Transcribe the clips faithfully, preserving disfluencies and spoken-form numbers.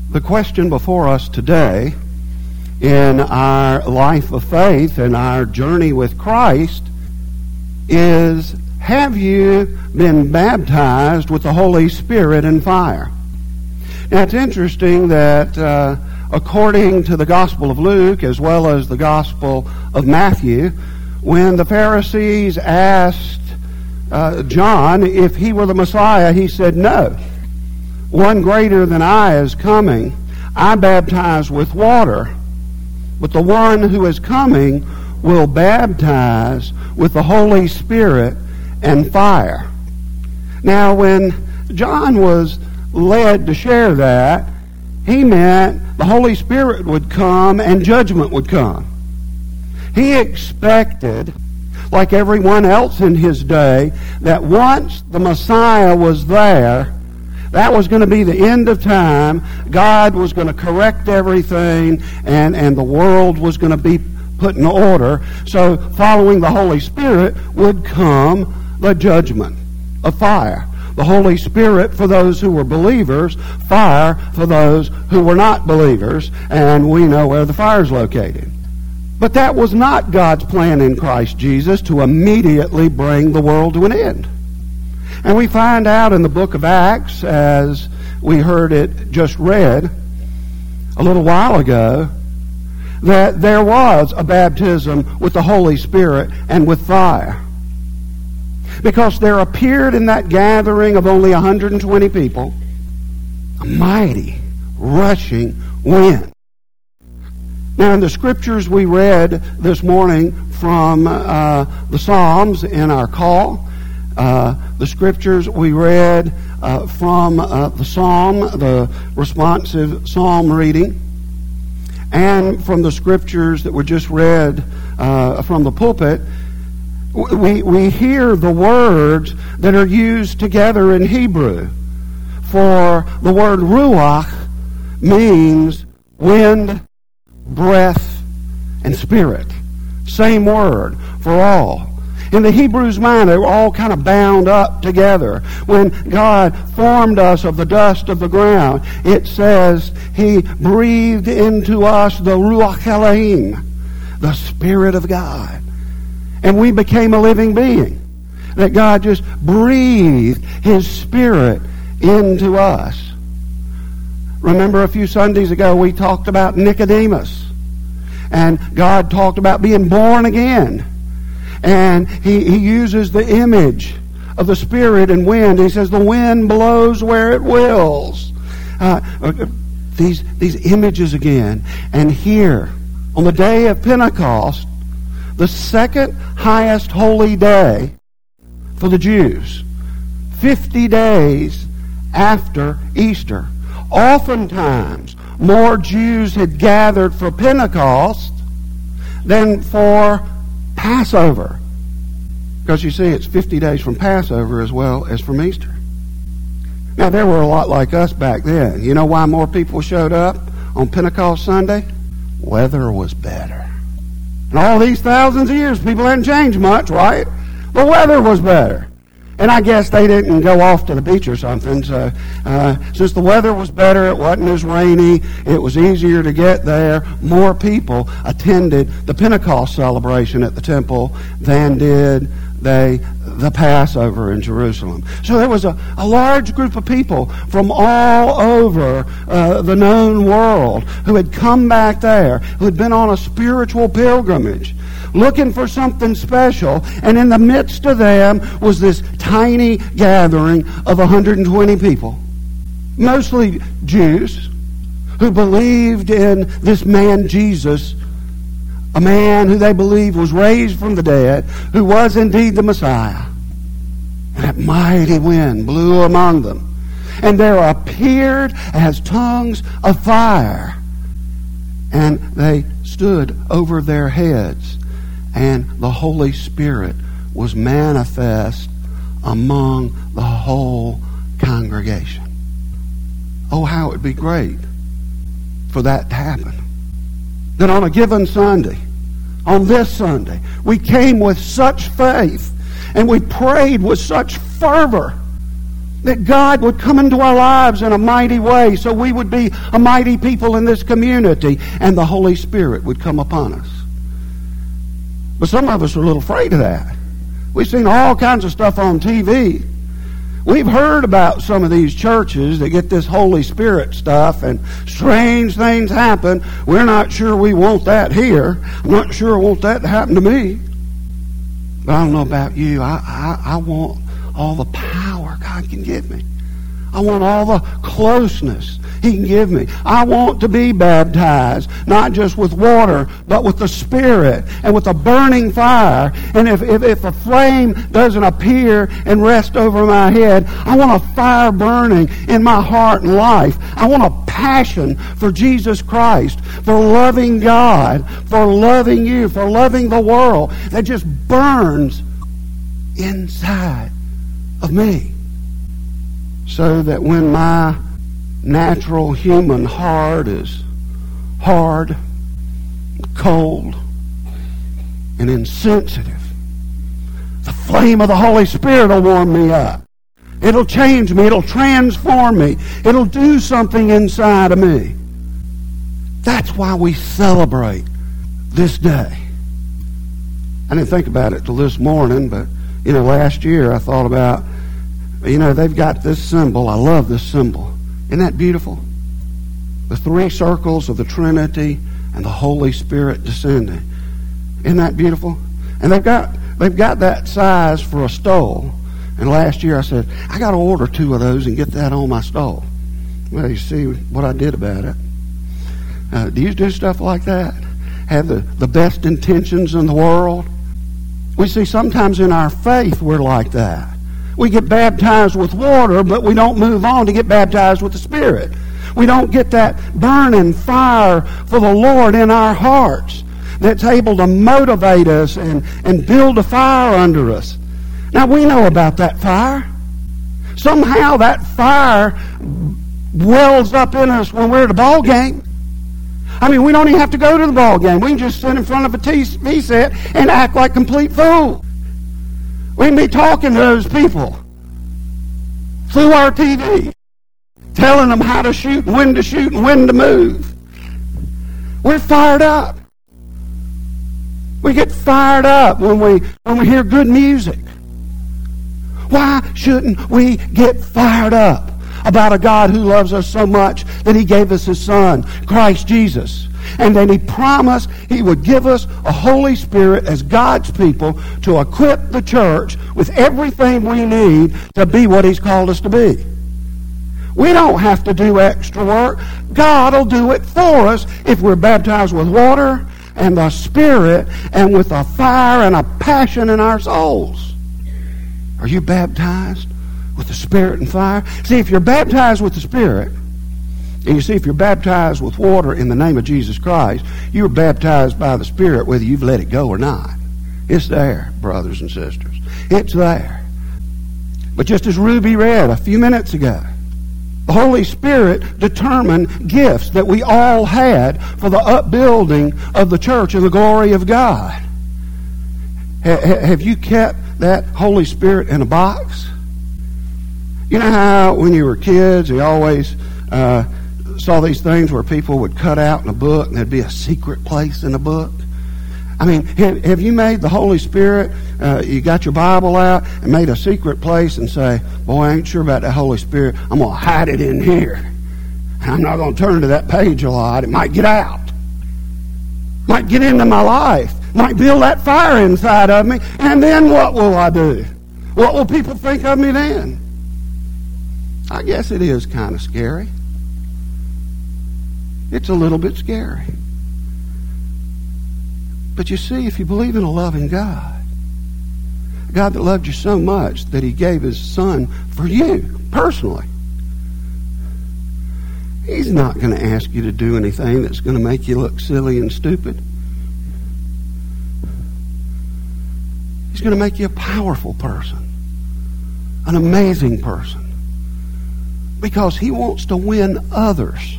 The question before us today in our life of faith and our journey with Christ is, have you been baptized with the Holy Spirit and fire? Now, it's interesting that uh, according to the Gospel of Luke as well as the Gospel of Matthew, when the Pharisees asked uh, John if he were the Messiah, he said, "No. One greater than I is coming. I baptize with water, but the one who is coming will baptize with the Holy Spirit and fire." Now, when John was led to share that, he meant the Holy Spirit would come and judgment would come. He expected, like everyone else in his day, that once the Messiah was there, that was going to be the end of time. God was going to correct everything, and, and the world was going to be put in order. So following the Holy Spirit would come the judgment of fire. The Holy Spirit for those who were believers, fire for those who were not believers, and we know where the fire is located. But that was not God's plan in Christ Jesus, to immediately bring the world to an end. And we find out in the book of Acts, as we heard it just read a little while ago, that there was a baptism with the Holy Spirit and with fire. Because there appeared in that gathering of only one hundred twenty people a mighty, rushing wind. Now, in the scriptures we read this morning from uh, the Psalms in our call, uh, the scriptures we read uh, from uh, the Psalm, the responsive Psalm reading, and from the scriptures that were just read uh, from the pulpit, we, we hear the words that are used together in Hebrew. For the word ruach means wind, breath, and spirit. Same word for all. In the Hebrews' mind, they were all kind of bound up together. When God formed us of the dust of the ground, it says He breathed into us the Ruach Elohim, the Spirit of God. And we became a living being. That God just breathed His Spirit into us. Remember a few Sundays ago we talked about Nicodemus. And God talked about being born again. And he, he uses the image of the Spirit and wind. He says the wind blows where it wills. Uh, these, these images again. And here, on the day of Pentecost, the second highest holy day for the Jews, fifty days after Easter, oftentimes more Jews had gathered for Pentecost than for Passover. Because you see, it's fifty days from Passover as well as from Easter. Now, there were a lot like us back then. You know why more people showed up on Pentecost Sunday? Weather was better. And all these thousands of years, people hadn't changed much, right? The weather was better. And I guess they didn't go off to the beach or something. So uh, since the weather was better, it wasn't as rainy, it was easier to get there, more people attended the Pentecost celebration at the temple than did they the Passover in Jerusalem. So there was a, a large group of people from all over uh, the known world who had come back there, who had been on a spiritual pilgrimage, looking for something special, and in the midst of them was this tiny gathering of one hundred twenty people, mostly Jews, who believed in this man Jesus, a man who they believed was raised from the dead, who was indeed the Messiah. And that mighty wind blew among them, and there appeared as tongues of fire, and they stood over their heads, and the Holy Spirit was manifest among the whole congregation. Oh, how it would be great for that to happen. That on a given Sunday, on this Sunday, we came with such faith and we prayed with such fervor That God would come into our lives in a mighty way so we would be a mighty people in this community and the Holy Spirit would come upon us. But some of us are a little afraid of that. We've seen all kinds of stuff on T V. We've heard about some of these churches that get this Holy Spirit stuff and strange things happen. We're not sure we want that here. I'm not sure I want that to happen to me. But I don't know about you. I, I, I want all the power God can give me. I want all the closeness He can give me. I want to be baptized, not just with water, but with the Spirit and with a burning fire. And if, if, if a flame doesn't appear and rest over my head, I want a fire burning in my heart and life. I want a passion for Jesus Christ, for loving God, for loving you, for loving the world that just burns inside of me. So that when my natural human heart is hard, cold, and insensitive, the flame of the Holy Spirit will warm me up. It'll change me. It'll transform me. It'll do something inside of me. That's why we celebrate this day. I didn't think about it till this morning, but, you know, last year I thought about, you know, they've got this symbol. I love this symbol. Isn't that beautiful? The three circles of the Trinity and the Holy Spirit descending. Isn't that beautiful? And they've got they've got that size for a stole. And last year I said, I got to order two of those and get that on my stole. Well, you see what I did about it. Uh, do you do stuff like that? Have the, the best intentions in the world? We see sometimes in our faith we're like that. We get baptized with water, but we don't move on to get baptized with the Spirit. We don't get that burning fire for the Lord in our hearts that's able to motivate us and, and build a fire under us. Now, we know about that fire. Somehow that fire wells up in us when we're at a ball game. I mean, we don't even have to go to the ball game. We can just sit in front of a T V set and act like complete fools. We can be talking to those people through our T V, telling them how to shoot, and when to shoot, and when to move. We're fired up. We get fired up when we when we hear good music. Why shouldn't we get fired up about a God who loves us so much that He gave us His Son, Christ Jesus? And then He promised He would give us a Holy Spirit as God's people to equip the church with everything we need to be what He's called us to be. We don't have to do extra work. God will do it for us if we're baptized with water and the Spirit and with a fire and a passion in our souls. Are you baptized with the Spirit and fire? See, if you're baptized with the Spirit, and you see, if you're baptized with water in the name of Jesus Christ, you're baptized by the Spirit whether you've let it go or not. It's there, brothers and sisters. It's there. But just as Ruby read a few minutes ago, the Holy Spirit determined gifts that we all had for the upbuilding of the church and the glory of God. Ha- have you kept that Holy Spirit in a box? You know how when you were kids, you always uh, saw these things where people would cut out in a book and there'd be a secret place in the book? I mean, have, have you made the Holy Spirit, uh, you got your Bible out and made a secret place and say, boy, I ain't sure about that Holy Spirit. I'm going to hide it in here. And I'm not going to turn to that page a lot. It might get out. Might get into my life. Might build that fire inside of me. And then what will I do? What will people think of me then? I guess it is kind of scary. It's a little bit scary. But you see, if you believe in a loving God, a God that loved you so much that He gave His Son for you, personally, He's not going to ask you to do anything that's going to make you look silly and stupid. He's going to make you a powerful person, an amazing person, because He wants to win others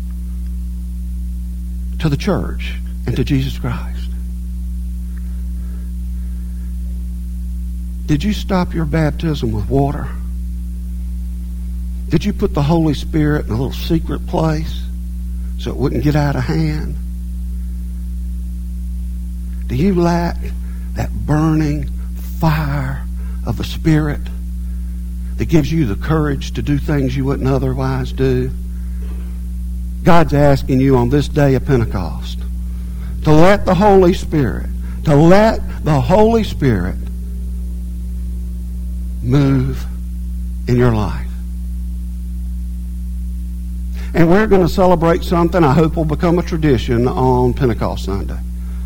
to the church and to Jesus Christ. Did you stop your baptism with water? Did you put the Holy Spirit in a little secret place so it wouldn't get out of hand? Do you lack that burning fire of the Spirit that gives you the courage to do things you wouldn't otherwise do? God's asking you on this day of Pentecost to let the Holy Spirit, to let the Holy Spirit move in your life. And we're going to celebrate something I hope will become a tradition on Pentecost Sunday.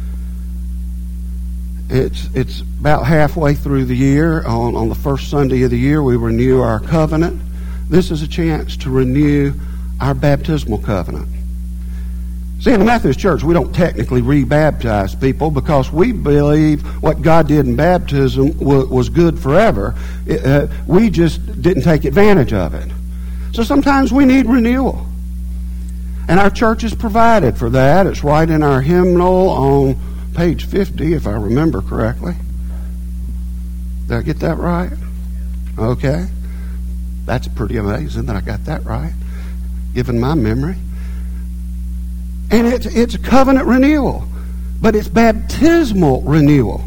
It's it's about halfway through the year. On, on the first Sunday of the year, we renew our covenant. This is a chance to renew our baptismal covenant. See, in the Methodist Church, we don't technically rebaptize people because we believe what God did in baptism w- was good forever. It, uh, we just didn't take advantage of it. So sometimes we need renewal. And our church is provided for that. It's right in our hymnal on page fifty, if I remember correctly. Did I get that right? Okay. That's pretty amazing that I got that right, given my memory. And it's, it's a covenant renewal, but it's baptismal renewal.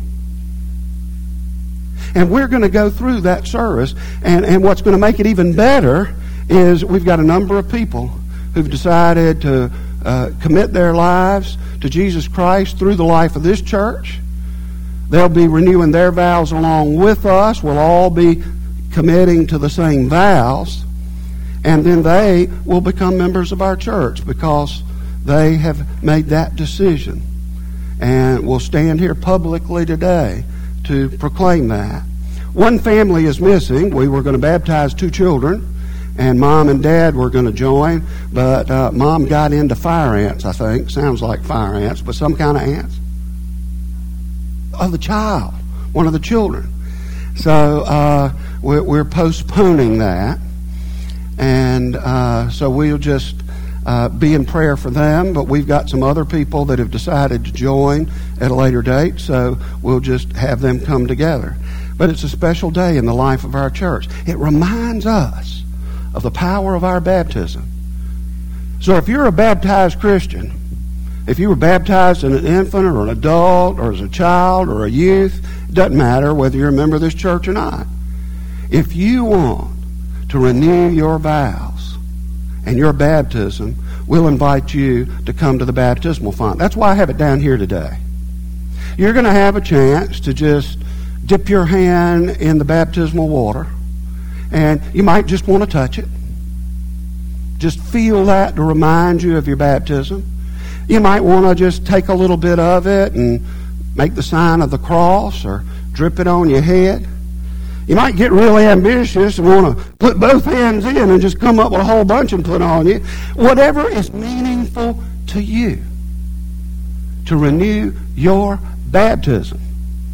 And we're going to go through that service, and, and what's going to make it even better is we've got a number of people who've decided to uh, commit their lives to Jesus Christ through the life of this church. They'll be renewing their vows along with us. We'll all be committing to the same vows, and then they will become members of our church because they have made that decision. And we'll stand here publicly today to proclaim that. One family is missing. We were going to baptize two children, and Mom and Dad were going to join, but uh, Mom got into fire ants, I think. Sounds like fire ants, but some kind of ants. Of the child, one of the children. So uh, we're, we're postponing that. And uh, so we'll just uh, be in prayer for them, but we've got some other people that have decided to join at a later date, so we'll just have them come together. But it's a special day in the life of our church. It reminds us of the power of our baptism. So if you're a baptized Christian, if you were baptized as an infant or an adult or as a child or a youth, it doesn't matter whether you're a member of this church or not. If you want to renew your vows and your baptism, we'll invite you to come to the baptismal font. That's why I have it down here today. You're going to have a chance to just dip your hand in the baptismal water, and you might just want to touch it. Just feel that to remind you of your baptism. You might want to just take a little bit of it and make the sign of the cross or drip it on your head. You might get really ambitious and want to put both hands in and just come up with a whole bunch and put on you. Whatever is meaningful to you to renew your baptism.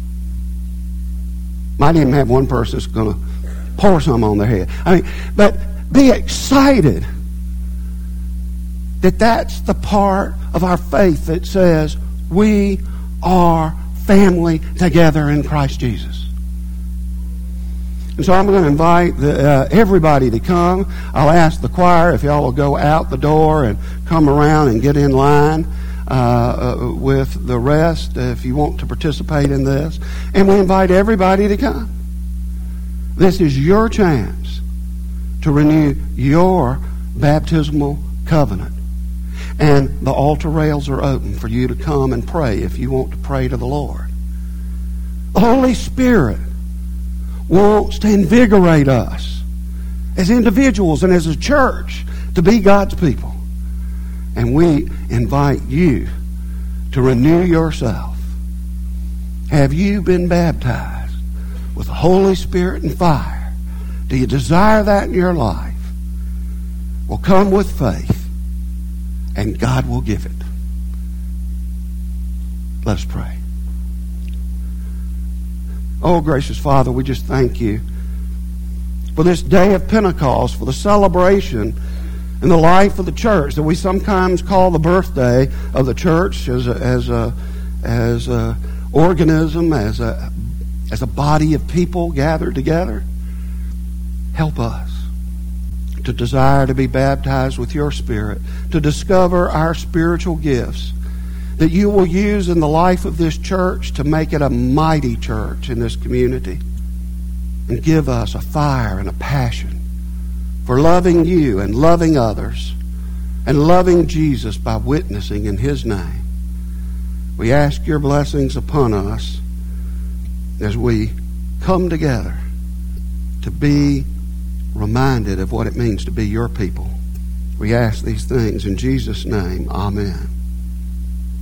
Might even have one person that's going to pour some on their head. I mean, but be excited that that's the part of our faith that says we are family together in Christ Jesus. And so I'm going to invite the, uh, everybody to come. I'll ask the choir if y'all will go out the door and come around and get in line uh, uh, with the rest if you want to participate in this. And we invite everybody to come. This is your chance to renew your baptismal covenant. And the altar rails are open for you to come and pray if you want to pray to the Lord. The Holy Spirit wants to invigorate us as individuals and as a church to be God's people. And we invite you to renew yourself. Have you been baptized with the Holy Spirit and fire? Do you desire that in your life? Well, come with faith, and God will give it. Let us pray. Oh, gracious Father, we just thank you for this day of Pentecost, for the celebration in the life of the church that we sometimes call the birthday of the church as a, as a, as a organism, as a, as a body of people gathered together. Help us to desire to be baptized with your Spirit, to discover our spiritual gifts, that you will use in the life of this church to make it a mighty church in this community, and give us a fire and a passion for loving you and loving others and loving Jesus by witnessing in His name. We ask your blessings upon us as we come together to be reminded of what it means to be your people. We ask these things in Jesus' name. Amen.